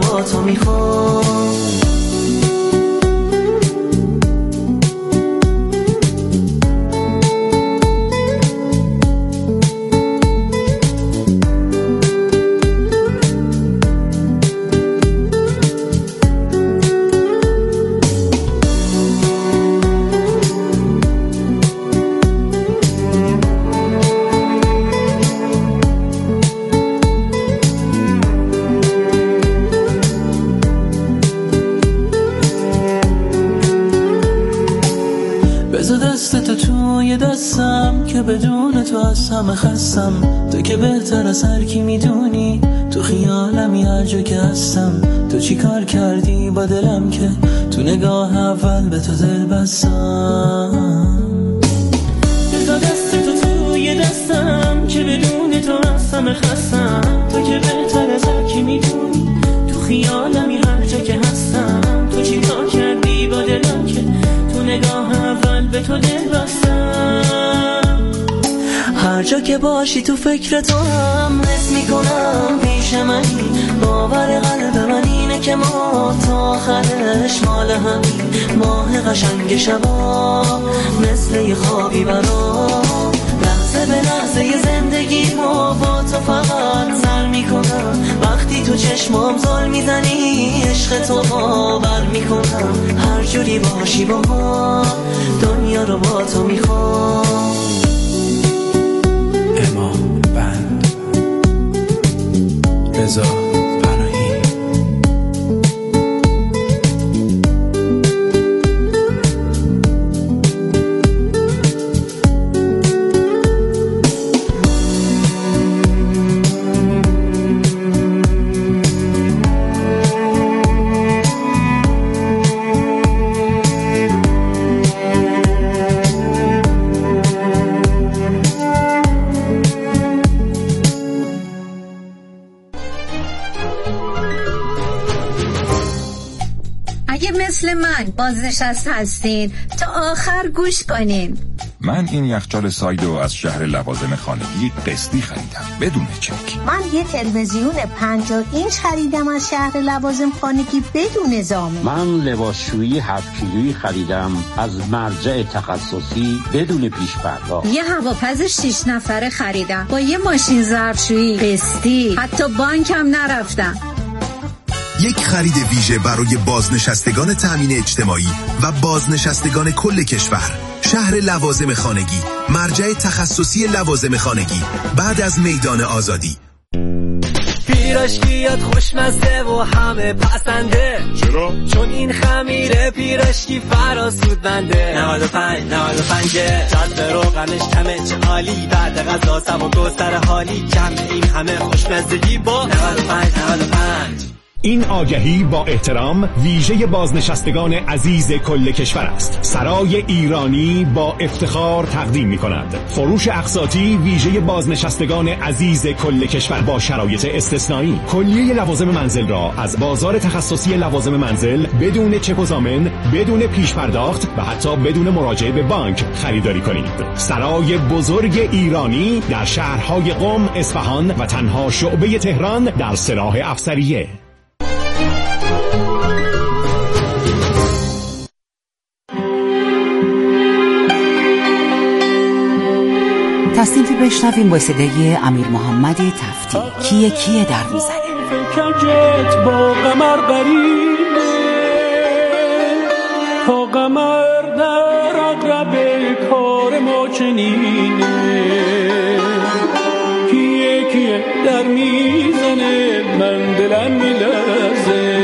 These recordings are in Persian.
با تو میخوام. توی دستم که بدون تو از همه خستم، تو که بهتر از هر کی میدونی، تو خیالمی هر جا که هستم. تو چی کار کردی با دلم که تو نگاه اول به تو دل بستم. بذار دست تو توی دستم که بدون تو از همه خستم، تو که بهتر از هر کی میدونی، تو خیالمی هر جا که هستم. تو چی کار کردی با دلم که تو نگاه اول به تو دل بستم. هر جا که باشی تو فکر تو هم حس میکنم پیش منی، باور قلب من اینه که ما تا آخرش مال همین. ماه قشنگ شبا مثل یه خوابی برام، لحظه به لحظه یه زندگی ما با تو فقط سر میکنم. وقتی تو چشمام زل میزنی عشق تو باور میکنم. هر جوری باشی با ما دنیا رو با تو میخوام. امام بند رضا پناهی. مثل من بازنشسته هستین تا آخر گوش کنین. من این یخچال سایدو از شهر لوازم خانگی قسطی خریدم بدون چک. من یه تلویزیون 50 اینچ خریدم از شهر لوازم خانگی بدون ضامن. من لباسشویی 7 کیلویی خریدم از مرجع تخصصی بدون پیش پرداخت. یه هواپز 6 نفره خریدم با یه ماشین ظرفشویی قسطی، حتی بانکم نرفتم. یک خرید ویژه برای بازنشستگان تامین اجتماعی و بازنشستگان کل کشور. شهر لوازم خانگی، مرجع تخصصی لوازم خانگی، بعد از میدان آزادی. پیراشکیات خوشمزه و همه پسنده. چرا؟ چون این خمیره پیراشکی فراسود بنده. 95 جذب روغنش کمه چه عالی، بعد غذا سوا گستر حالی، کم این همه خوشمزگی با 95. این آگهی با احترام ویژه بازنشستگان عزیز کل کشور است. سرای ایرانی با افتخار تقدیم می‌کند فروش اقساطی ویژه بازنشستگان عزیز کل کشور با شرایط استثنایی. کلیه لوازم منزل را از بازار تخصصی لوازم منزل بدون چک و ضامن، بدون پیش پرداخت و حتی بدون مراجعه به بانک خریداری کنید. سرای بزرگ ایرانی در شهرهای قم، اصفهان و تنها شعبه تهران در سلاح افسریه. تصنیفی بشنویم با صدای امیر محمد تفتی. کیه در میزنه. فکرت با قمر قریبه، تا قمر در اقرب کار ما چنینه. کیه در میزنه من دلم میلرزه،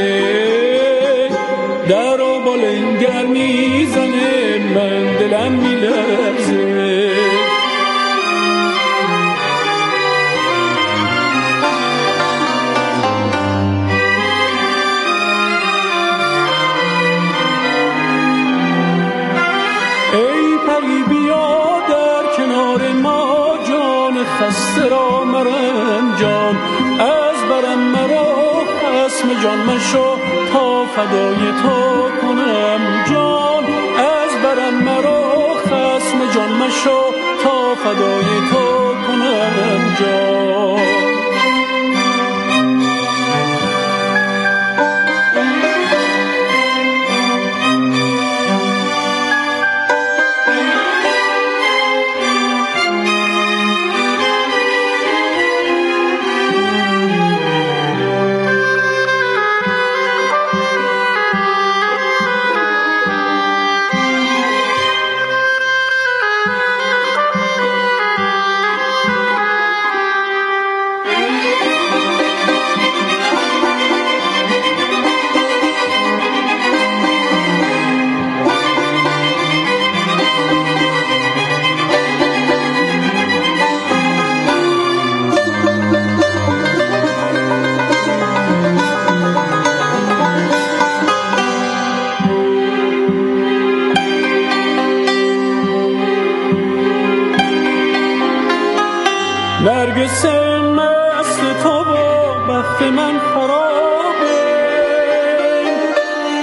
در و بالنگر میزنه من دلم میلرزه. خسته را مرنجان از برم مرا خصم جان مشو تا فدای تو کنم جان. از برم مرا خصم جان مشو تا فدای تو کنم جان.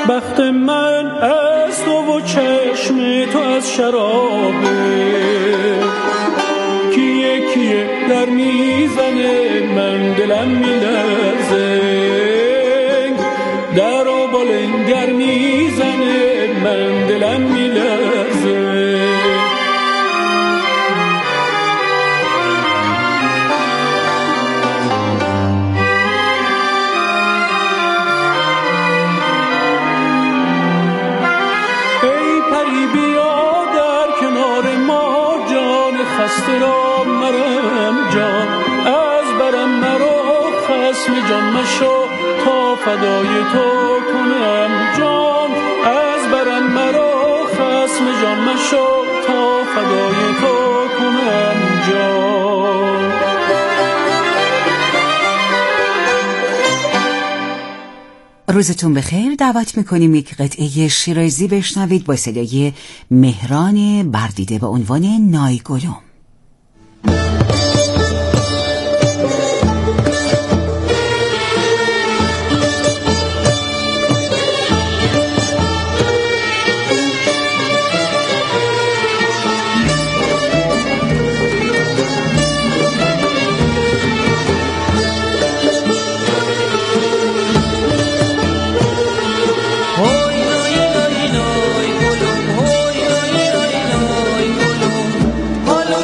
بخت من از تو و چشم تو از شرابه، کیه کیه در میزنه من دلم میلرزه، در و بالنگر میزنه من دلم میلرزه. خسته را مرم جان، از برم مرا خصم جان مشو تا فدای تو کنم جان، از برم مرا خصم جان مشو تا فدای تو کنم جان. روزتون بخیر. دعوت میکنیم یک قطعه شیرازی بشنوید با صدای مهران بردیده با عنوان نایگلوم. حالا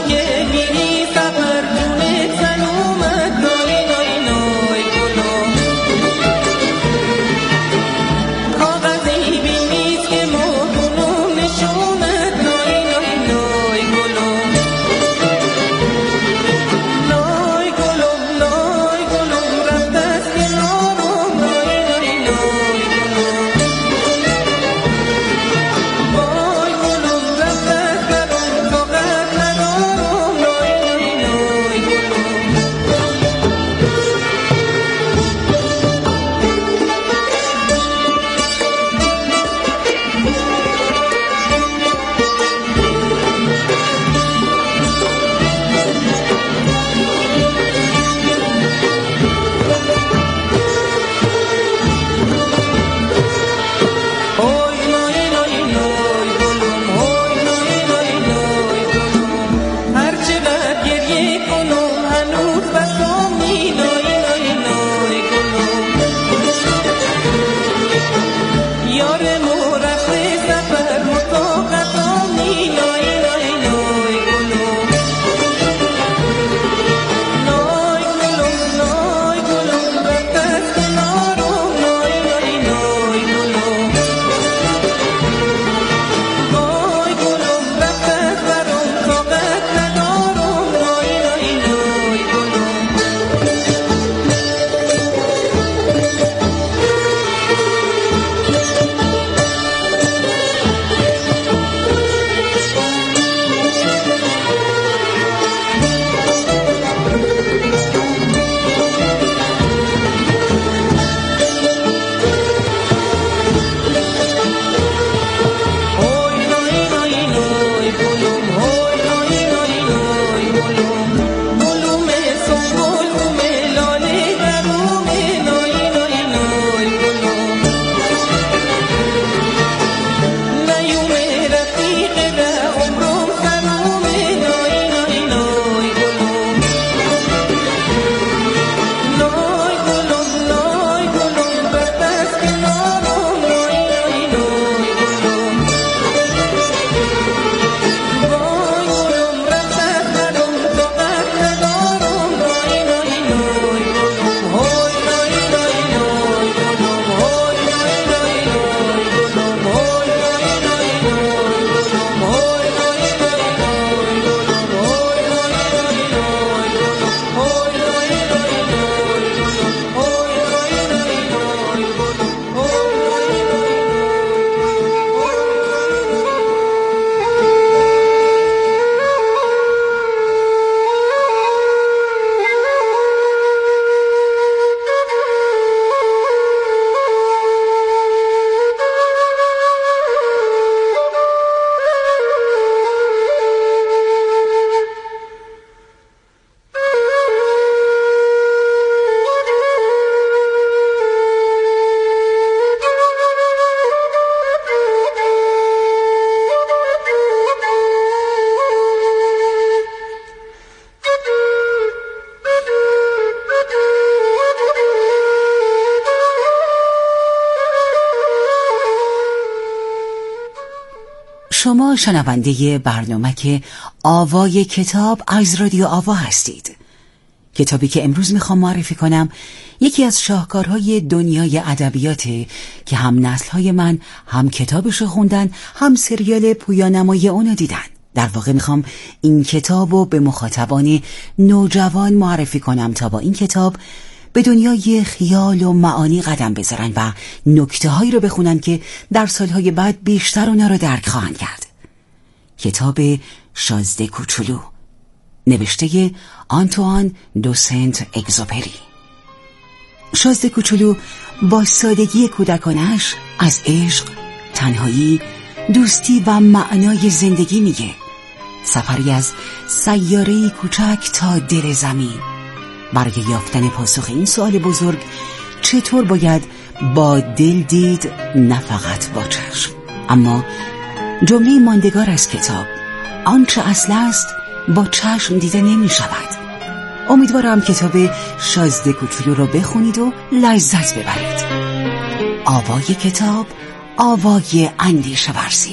شما شنونده برنامه که آوای کتاب از رادیو آوا هستید. کتابی که امروز میخوام معرفی کنم یکی از شاهکارهای دنیای ادبیاته که هم نسل‌های من هم کتابشو خوندن، هم سریال پویانمای اونو دیدن. در واقع میخوام این کتابو به مخاطبان نوجوان معرفی کنم تا با این کتاب به دنیای خیال و معانی قدم بذارن و نکته‌هایی رو بخونن که در سالهای بعد بیشتر اونا رو درک خواهند کرد. کتاب شازده کوچولو، نوشته آنتوان دو سنت اگزوپری. شازده کوچولو با سادگی کودکانش از عشق، تنهایی، دوستی و معنای زندگی میگه. سفری از سیاره‌ای کوچک تا دل زمین. برای یافتن پاسخ این سوال بزرگ چطور باید با دل دید نه فقط با چشم؟ اما جمله ماندگار از کتاب، آنچه اصل است با چشم دیده نمی شود. امیدوارم کتاب شازده کوچولو رو بخونید و لذت ببرید. آوای کتاب، آوای اندیشه ورزی.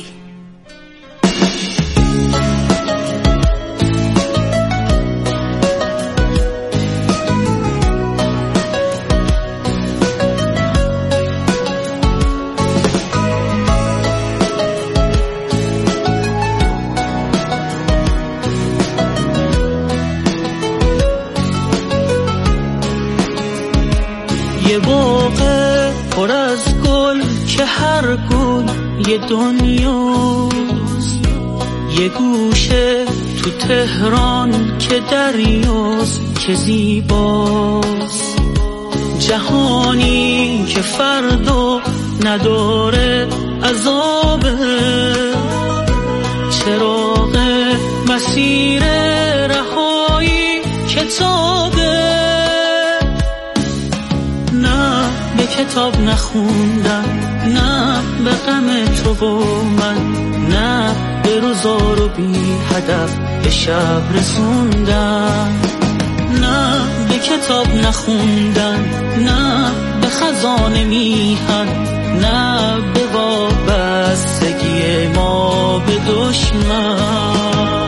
یه باغ پر از گل که هر گل یه دنیاست، یه گوشه تو تهران که دریاست که زیباست، جهانی که فردا نداره عذابه، چراغ مسیر رهایی کتابه. نه به کتاب نخوندم، نه به غم تو و من، نه به روزار و بی هدف به شب رسوندم. نه به کتاب نخوندم، نه به خزانه میهن، نه به وابستگی ما به دشمن.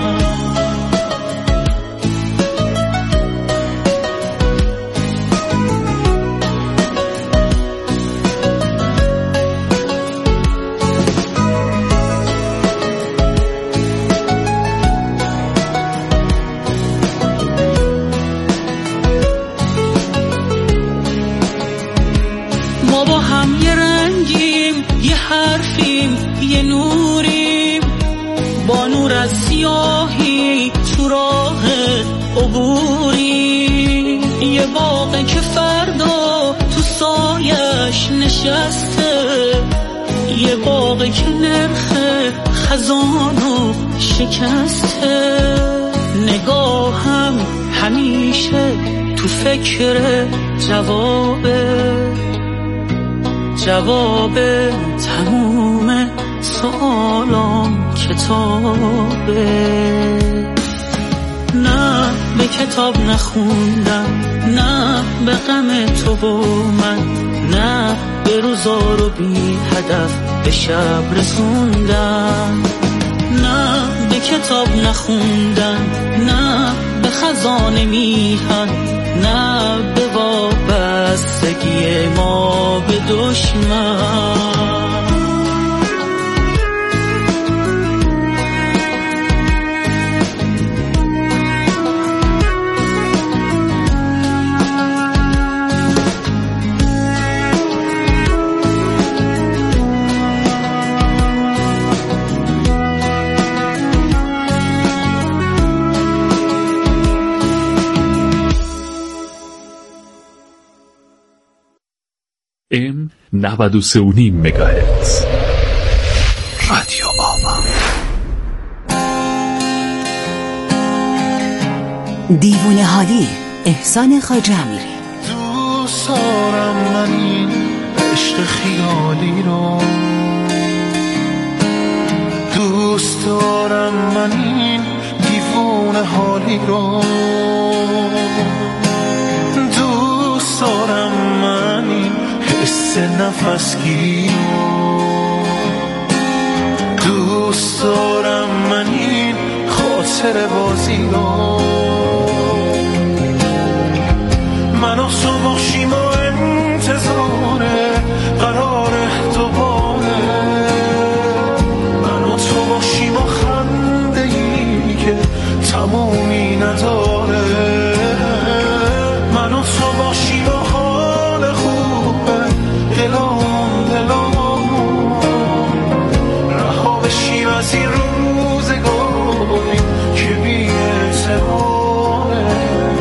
یه نوریم با نور از سیاهی تو راه عبوریم، یه باغ که فردا تو سایش نشسته، یه باغ که نرخ خزانو شکسته. نگاهم همیشه تو فکر جواب تموم سوالام کتابه. نه به کتاب نخوندم، نه به غم تو و من، نه به روزار و بی هدف به شب رسوندم. نه به کتاب نخوندم، نه به خزانه میهن، نه به وابستگی ما به دشمن. ام 93.5 مگاهرتز رادیو آوا. دیوونه حالی، احسان خواجه امیری. دوست دارم من این عشق خیالی رو، دوست دارم من این دیوونه حالی رو، دوست دارم من این حس نفسگیری رو، دوست دارم من این خاطر بازی رو من و تو باشیم و انتظاره قرار دوباره من و تو باشیم و خنده ای که تمومی نداره من و تو باشیم و حال خوبه دلامون رها بشیم از این روزگاری که بی اعتباره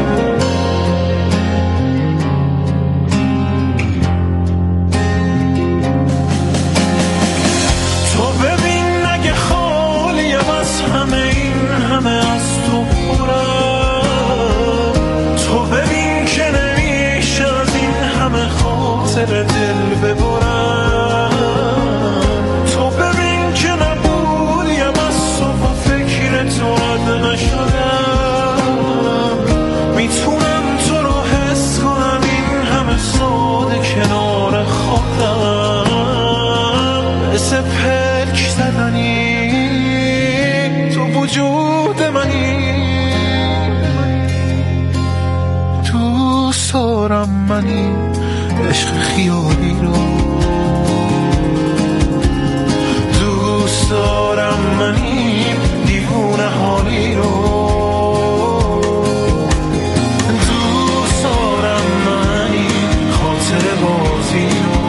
تو ببین نگه خالیم از همه این همه از تو پرم تو ببین که نمیشه از این همه خاطر دل ببرم تو ببین که نبودیم از تو با فکر تو رد نشدم میتونم تو رو حس کنم این همه ساده کنار خودم مثل پلک زدنی تو وجود منی دوست دارم منی عشق خیالی رو دوست دارم منی دیوونه حالی رو دوست دارم منی خاطر بازی رو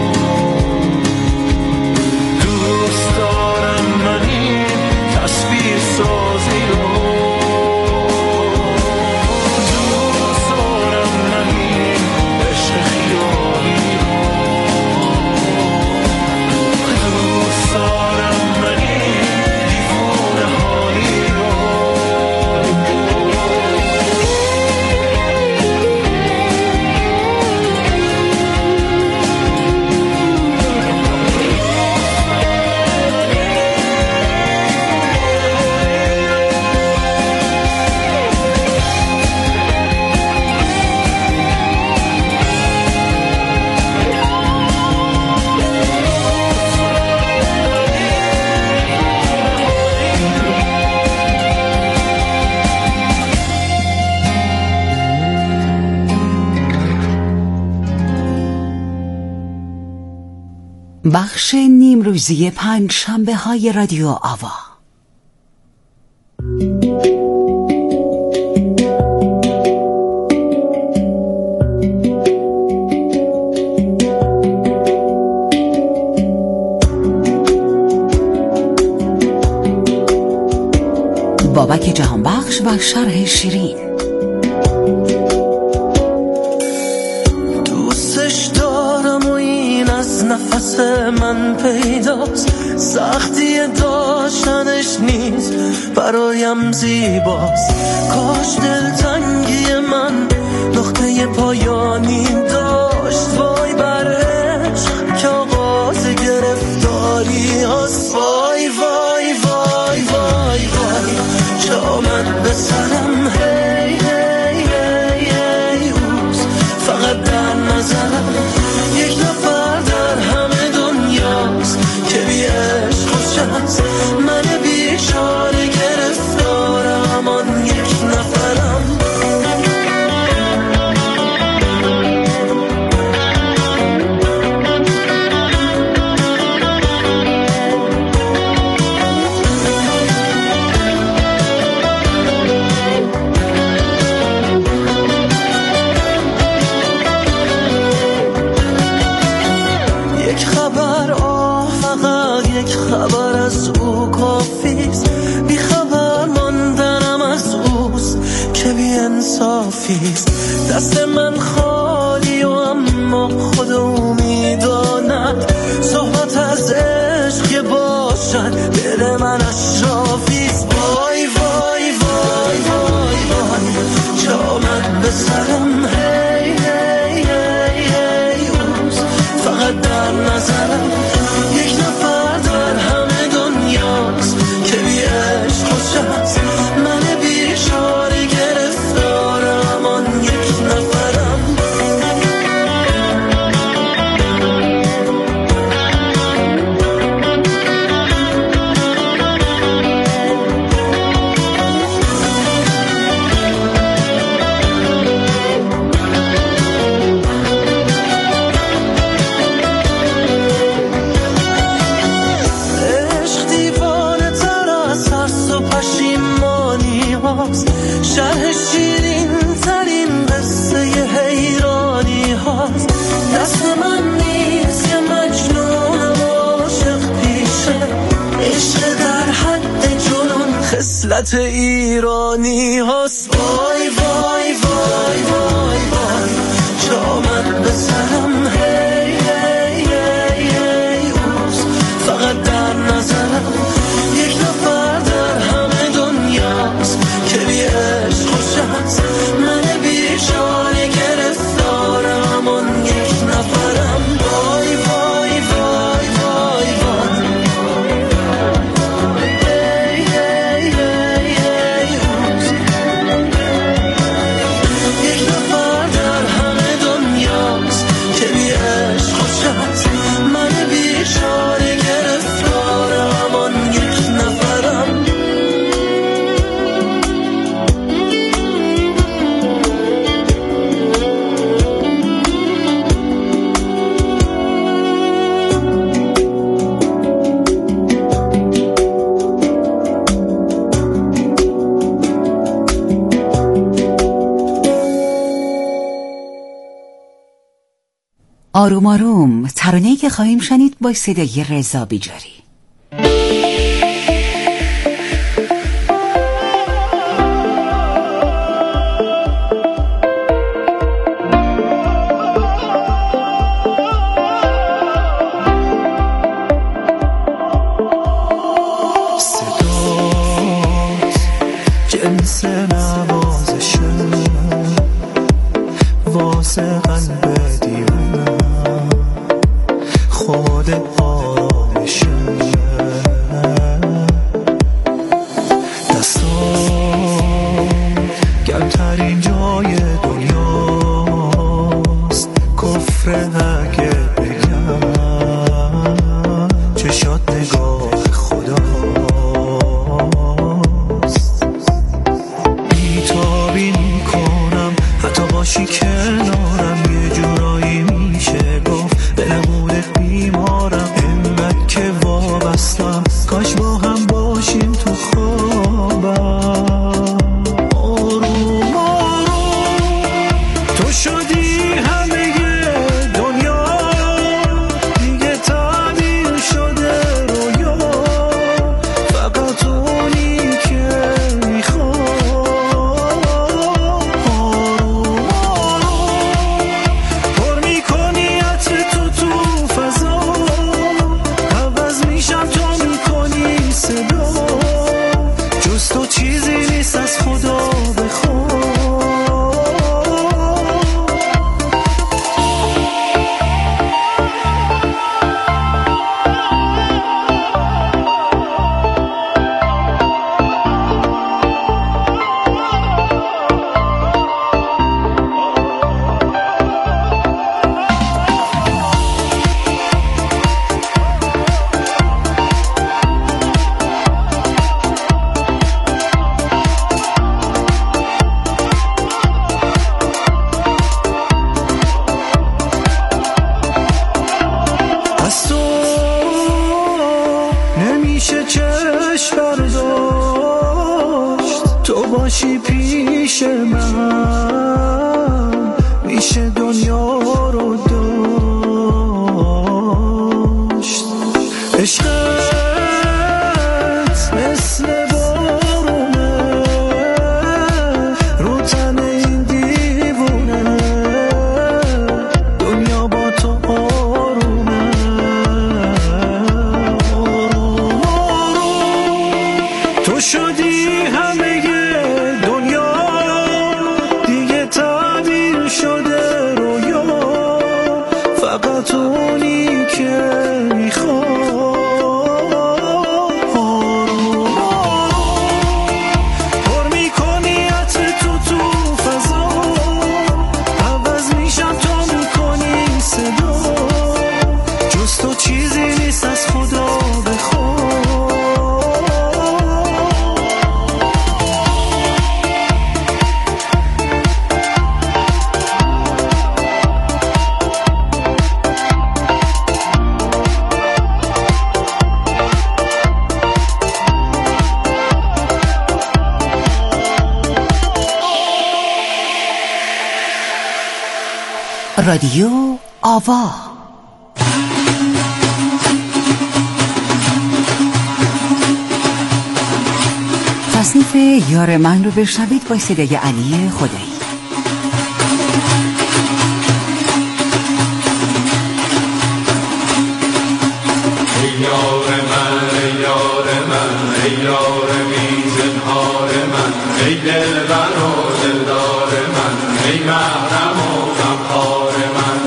دوست دارم منی تصویر سازی رو دوست دارم منی عشق خیالی رو دوست دارم منی دیوونه حالی رو بخش نیمروزی پنجشنبه های رادیو آوا. بابک جهانبخش و شرح شیرین. دوستش دارم و این از نفس من پیداست سختی داشتنش نیست برایم زیباست کاش دلتنگی من نقطه پایانی داشت وای بر عشق که آغاز گرفتاری هست وای وای وای وای وای جامد به سرم هی هی هی هی اوز فقط در نظرم یک نفر در همه دنیاست که بی عشق خوشست من بیچاره گرفتارم آن یک نفرم خبر از او کافیست بی خبر ماندنم از اوست که بی انصافیست دست من خالی و اما خود او میداند صحبت از عشق باشد دل من اشرافیست وای وای وای وای وای جامد به سرم هی هی هی هی اوست فقط در نظرم یک نفر در همه دنیاست که بی عشق خوشست من بیچاره گرفتارم آن یک نفرم هاست، شرح شیرین ترین قصه حیرانی هاست. دست من نیست که مجنونم عاشق پیشه، عشق در حد جنون خصلت ایرانی هاست. وای وای وای وای وای چه آمد به سرم، هی هی هی هی اوز فقط در نظرم یک نفر در همه دنیاست که بی عشق خوش هست. من بیچاره گرفتارم همون یک نفرم. وای وای وای وای وای هی هی هی هی اوز یک نفر در همه دنیاست که بی عشق خوش هست. من بیچاره گرفتارم همون یک نفرم. آروم آروم، ترانه‌ای که خواهیم شنید با صدای رضا بیجاری. صدات جنس نوازشه واسه قلب دیوانم، خود آرامشه. دستان گرمترین جای دنیاست، کفر اگه بگم چشات نگاه خداست. بیتابی میکنم حتی باشی کنارم، یه جورایی میشه گفت به نمودت بیمارم. اینقدر که وابستم کاش با هم باشیم تو خوابم. آروم آروم تو شدی همه دنیا، دیگه تعبیر شده رویا، فقط اونی که میخوام. آروم آروم پر میکنی عطر تو فضا، عوض میشم تو میکنی صدا، جز تو چیزی نیست از خدا بخوام. از تو نمیشه چشم برداشت، تو باشی پیش من میشه دنیا رو داشت. عشقت مثل بارونه رو تن این دیوونه، دنیا با تو آرومه. آروم آروم تو شدی همه دنیا، دیگه تعبیر شده رویا، فقط اونی که میخوام. آروم آروم پر میکنی عطر تو فضا، عوض میشم تو میکنی صدا، جز تو چیزی نیست از خدا بخوام. رادیو آوا. تصنیف یار من رو بشنوید با صدای علی خدایی. ای یار من ای یار من ای یار بی زنهار من ای دلبر و دلدار من ای محرم و غمخوار من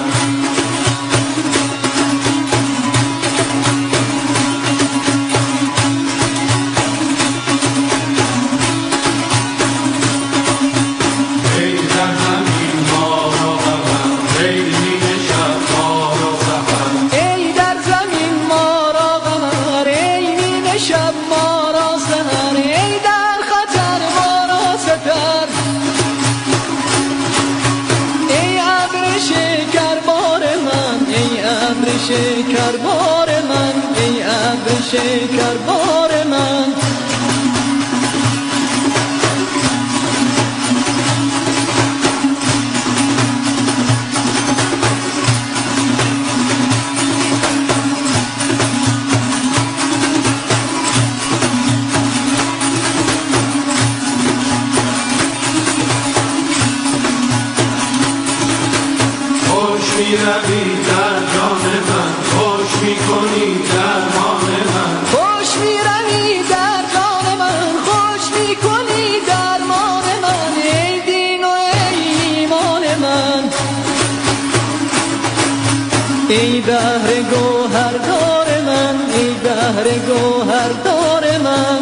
ای در زمین ما را غمم ای نیمه شب ما را سحر ای در زمین ما را قمر ای نیمه شب ما را سحر ای در خطر ما را سپر ای ابر شکربار من ای ابر شکربار من ای ابر شکربار من میروی در جان من خوش میکنی درمان من خوش میروی در جان من خوش میکنی درمان من ای دین و ای ایمان من ای بحر گوهردار من ای بحر گوهردار من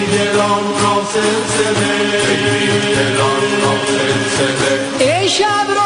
ای شب